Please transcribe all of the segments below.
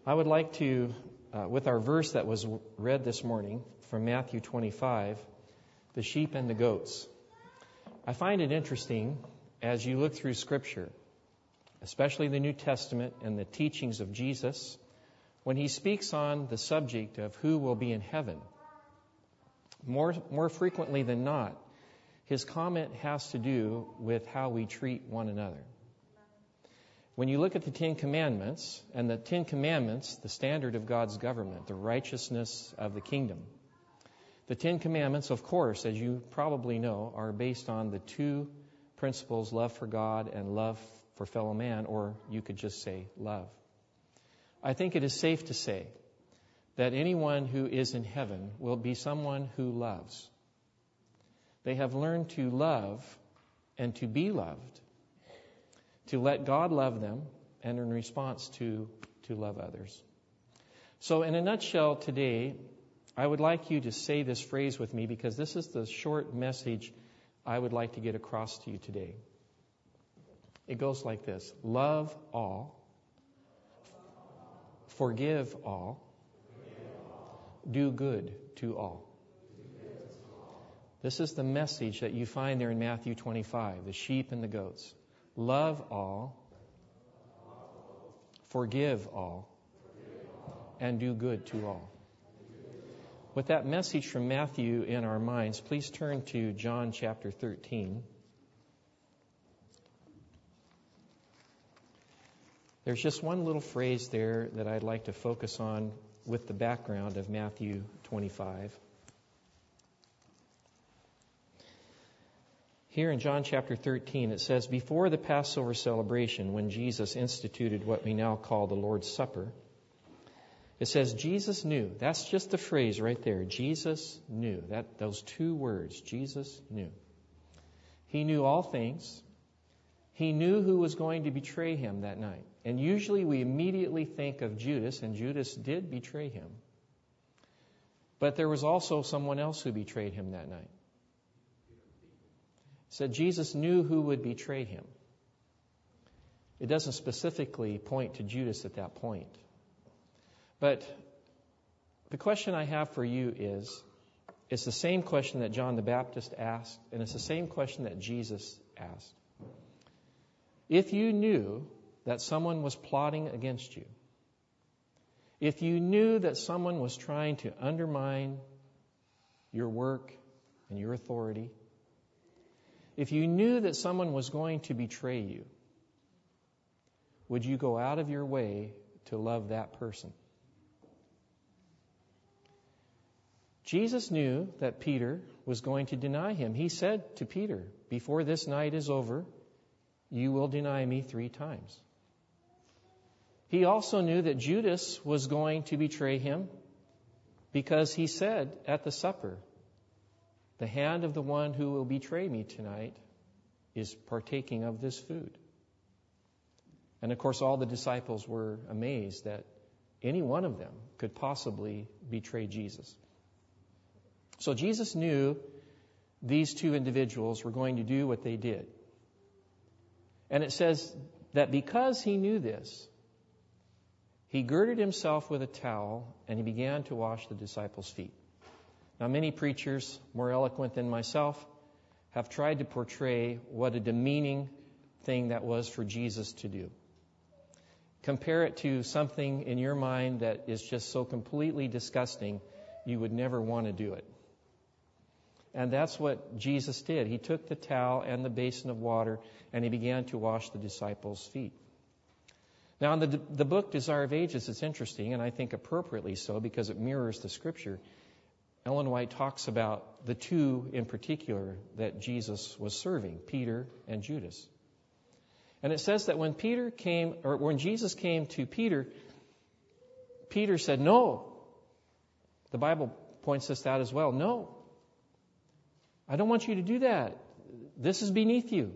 I would like to, with our verse that was read this morning from Matthew 25, the sheep and the goats. I find it interesting as you look through Scripture, especially the New Testament and the teachings of Jesus, when he speaks on the subject of who will be in heaven. More frequently than not, his comment has to do with how we treat one another. When you look at the Ten Commandments, and the Ten Commandments, the standard of God's government, the righteousness of the kingdom, the Ten Commandments, of course, as you probably know, are based on the two principles, love for God and love for fellow man, or you could just say love. I think it is safe to say that anyone who is in heaven will be someone who loves. They have learned to love and to be loved, to let God love them, and in response to love others. So in a nutshell today, I would like you to say this phrase with me because this is the short message I would like to get across to you today. It goes like this: love all, forgive all, do good to all. This is the message that you find there in Matthew 25, the sheep and the goats. Love all, forgive all, and do good to all. With that message from Matthew in our minds, please turn to John chapter 13. There's just one little phrase there that I'd like to focus on with the background of Matthew 25. Here in John chapter 13, it says, before the Passover celebration, when Jesus instituted what we now call the Lord's Supper, it says Jesus knew. That's just the phrase right there. Jesus knew. Those two words, Jesus knew. He knew all things. He knew who was going to betray him that night. And usually we immediately think of Judas, and Judas did betray him. But there was also someone else who betrayed him that night. It said Jesus knew who would betray him. It doesn't specifically point to Judas at that point. But the question I have for you is, it's the same question that John the Baptist asked, and it's the same question that Jesus asked. If you knew that someone was plotting against you, if you knew that someone was trying to undermine your work and your authority, if you knew that someone was going to betray you, would you go out of your way to love that person? Jesus knew that Peter was going to deny him. He said to Peter, before this night is over, you will deny me 3 times. He also knew that Judas was going to betray him because he said at the supper, the hand of the one who will betray me tonight is partaking of this food. And of course, all the disciples were amazed that any one of them could possibly betray Jesus. So Jesus knew these 2 individuals were going to do what they did. And it says that because he knew this, he girded himself with a towel and he began to wash the disciples' feet. Now, many preachers, more eloquent than myself, have tried to portray what a demeaning thing that was for Jesus to do. Compare it to something in your mind that is just so completely disgusting, you would never want to do it. And that's what Jesus did. He took the towel and the basin of water and he began to wash the disciples' feet. Now, in the book Desire of Ages, it's interesting, and I think appropriately so because it mirrors the Scripture. Ellen White talks about the 2 in particular that Jesus was serving, Peter and Judas. And it says that when Jesus came to Peter, Peter said, no. The Bible points this out as well. No, I don't want you to do that. This is beneath you.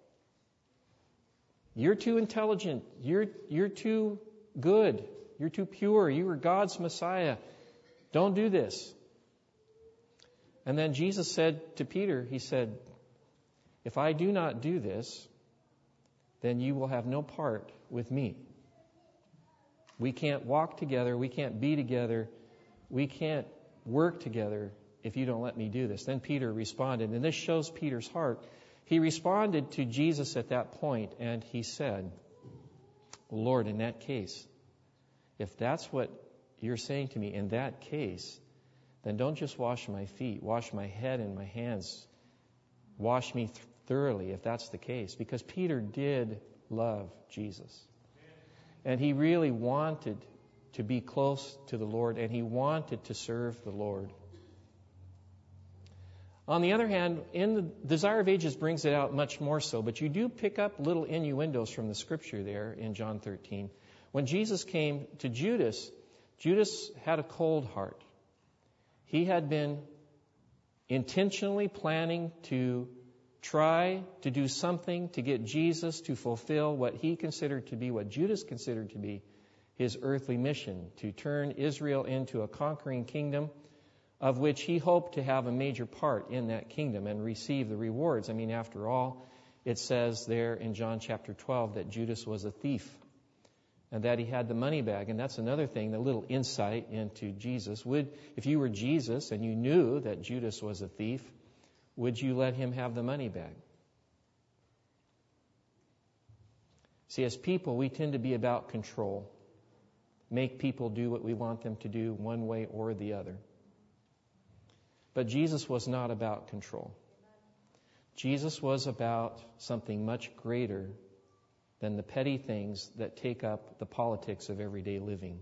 You're too intelligent. You're too good. You're too pure. You are God's Messiah. Don't do this. And then Jesus said to Peter, he said, if I do not do this, then you will have no part with me. We can't walk together. We can't be together. We can't work together if you don't let me do this. Then Peter responded, and this shows Peter's heart. He responded to Jesus at that point, and he said, Lord, in that case, if that's what you're saying to me, in that case, then don't just wash my feet, wash my head and my hands. Wash me thoroughly if that's the case. Because Peter did love Jesus. And he really wanted to be close to the Lord, and he wanted to serve the Lord. On the other hand, in the Desire of Ages brings it out much more so, but you do pick up little innuendos from the Scripture there in John 13. When Jesus came to Judas, Judas had a cold heart. He had been intentionally planning to try to do something to get Jesus to fulfill what he considered to be, what Judas considered to be, his earthly mission, to turn Israel into a conquering kingdom of which he hoped to have a major part in that kingdom and receive the rewards. I mean, after all, it says there in John chapter 12 that Judas was a thief and that he had the money bag. And that's another thing, a little insight into Jesus. If you were Jesus and you knew that Judas was a thief, would you let him have the money bag? See, as people, we tend to be about control. Make people do what we want them to do one way or the other. But Jesus was not about control. Jesus was about something much greater than the petty things that take up the politics of everyday living.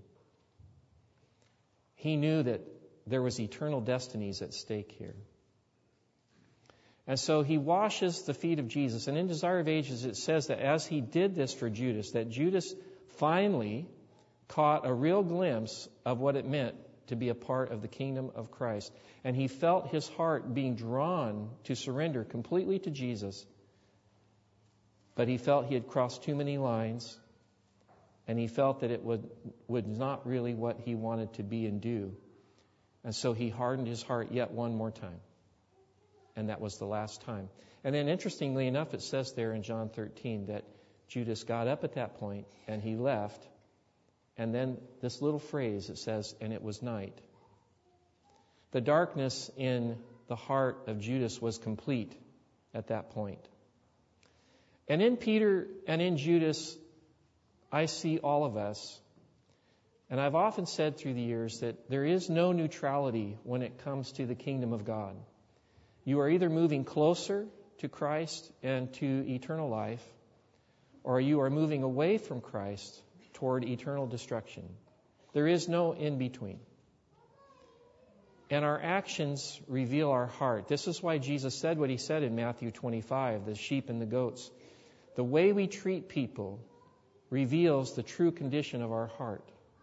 He knew that there was eternal destinies at stake here. And so he washes the feet of Jesus. And in Desire of Ages, it says that as he did this for Judas, that Judas finally caught a real glimpse of what it meant to be a part of the kingdom of Christ. And he felt his heart being drawn to surrender completely to Jesus. But he felt he had crossed too many lines. And he felt that it was not really what he wanted to be and do. And so he hardened his heart yet one more time. And that was the last time. And then interestingly enough, it says there in John 13 that Judas got up at that point and he left. And then this little phrase, it says, and it was night. The darkness in the heart of Judas was complete at that point. And in Peter and in Judas, I see all of us. And I've often said through the years that there is no neutrality when it comes to the kingdom of God. You are either moving closer to Christ and to eternal life, or you are moving away from Christ toward eternal destruction. There is no in-between. And our actions reveal our heart. This is why Jesus said what he said in Matthew 25, the sheep and the goats. The way we treat people reveals the true condition of our heart.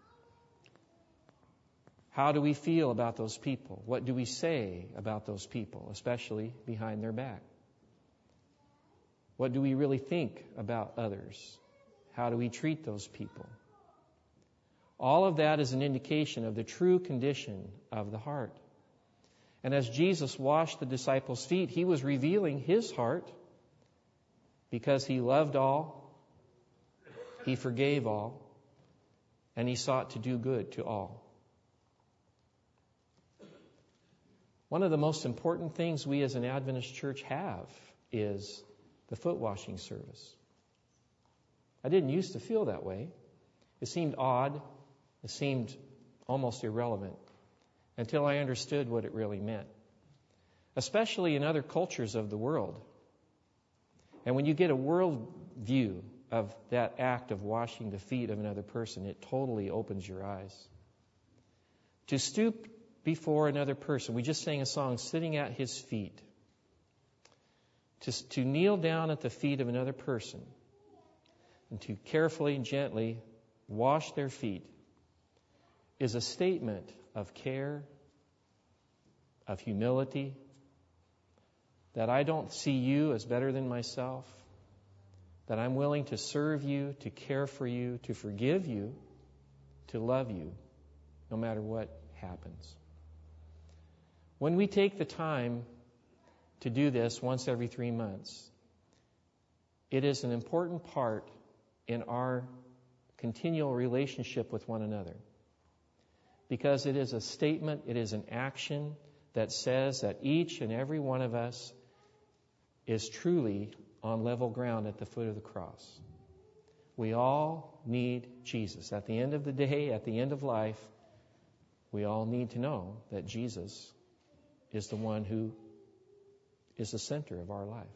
How do we feel about those people? What do we say about those people, especially behind their back? What do we really think about others? How do we treat those people? All of that is an indication of the true condition of the heart. And as Jesus washed the disciples' feet, he was revealing his heart because he loved all, he forgave all, and he sought to do good to all. One of the most important things we as an Adventist church have is the foot washing service. I didn't used to feel that way. It seemed odd. It seemed almost irrelevant until I understood what it really meant, especially in other cultures of the world. And when you get a world view of that act of washing the feet of another person, it totally opens your eyes. To stoop before another person. We just sang a song, Sitting at His Feet. To kneel down at the feet of another person and to carefully and gently wash their feet is a statement of care, of humility, that I don't see you as better than myself, that I'm willing to serve you, to care for you, to forgive you, to love you, no matter what happens. When we take the time to do this once every 3 months, it is an important part in our continual relationship with one another. Because it is a statement, it is an action that says that each and every one of us is truly on level ground at the foot of the cross. We all need Jesus. At the end of the day, at the end of life, we all need to know that Jesus is the one who is the center of our life.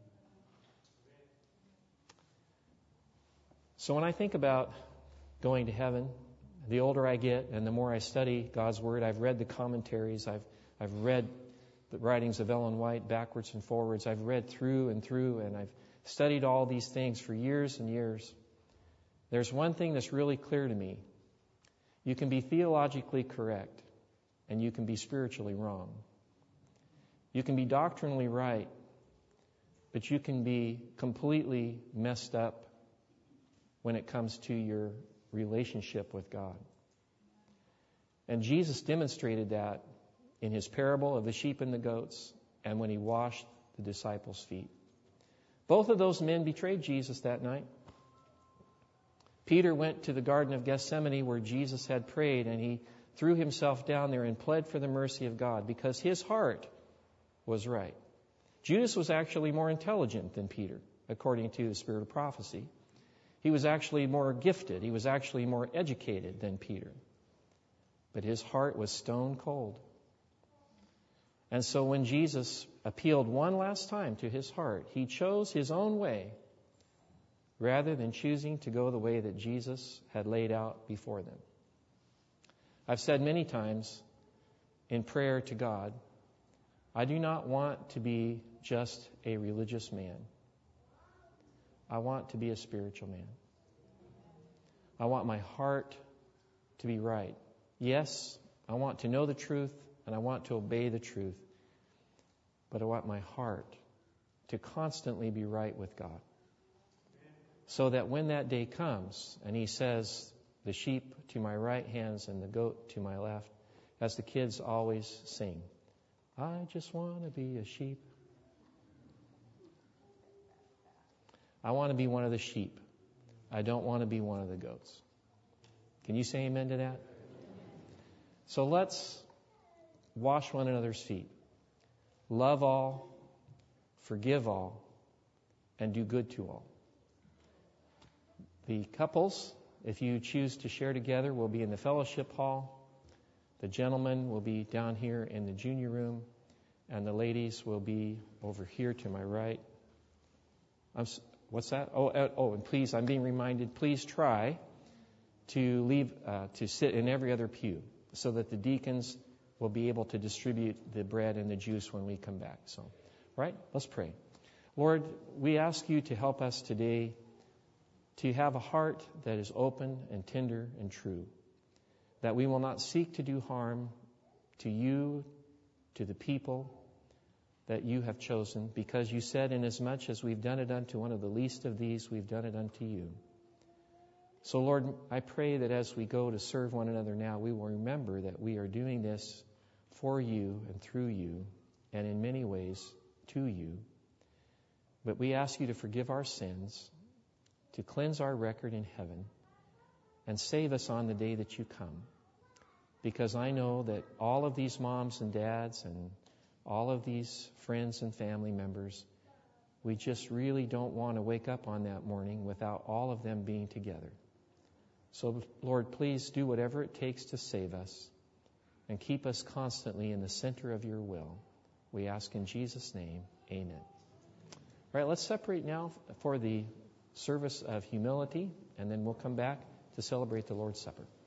So when I think about going to heaven, the older I get and the more I study God's Word, I've read the commentaries, I've read the writings of Ellen White backwards and forwards, I've read through, and I've studied all these things for years and years. There's one thing that's really clear to me. You can be theologically correct, and you can be spiritually wrong. You can be doctrinally right, but you can be completely messed up when it comes to your relationship with God. And Jesus demonstrated that in his parable of the sheep and the goats, and when he washed the disciples' feet. Both of those men betrayed Jesus that night. Peter went to the Garden of Gethsemane where Jesus had prayed, and he threw himself down there and pled for the mercy of God because his heart was right. Judas was actually more intelligent than Peter, according to the spirit of prophecy. He was actually more gifted. He was actually more educated than Peter. But his heart was stone cold. And so when Jesus appealed one last time to his heart, he chose his own way rather than choosing to go the way that Jesus had laid out before them. I've said many times in prayer to God, I do not want to be just a religious man. I want to be a spiritual man. I want my heart to be right. Yes, I want to know the truth and I want to obey the truth. But I want my heart to constantly be right with God. So that when that day comes and he says, the sheep to my right hands and the goat to my left, as the kids always sing, I just want to be a sheep. I want to be one of the sheep. I don't want to be one of the goats. Can you say amen to that? So let's wash one another's feet. Love all, forgive all, and do good to all. The couples, if you choose to share together, will be in the fellowship hall. The gentlemen will be down here in the junior room, and the ladies will be over here to my right. What's that? And please, I'm being reminded, please try to sit in every other pew so that the deacons will be able to distribute the bread and the juice when we come back. So, right? Let's pray. Lord, we ask you to help us today to have a heart that is open and tender and true, that we will not seek to do harm to you, to the people that you have chosen, because you said, inasmuch as we've done it unto one of the least of these, we've done it unto you. So, Lord, I pray that as we go to serve one another now, we will remember that we are doing this for you and through you, and in many ways to you. But we ask you to forgive our sins, to cleanse our record in heaven, and save us on the day that you come. Because I know that all of these moms and dads and all of these friends and family members, we just really don't want to wake up on that morning without all of them being together. So, Lord, please do whatever it takes to save us and keep us constantly in the center of your will. We ask in Jesus' name, amen. All right, let's separate now for the service of humility, and then we'll come back to celebrate the Lord's Supper.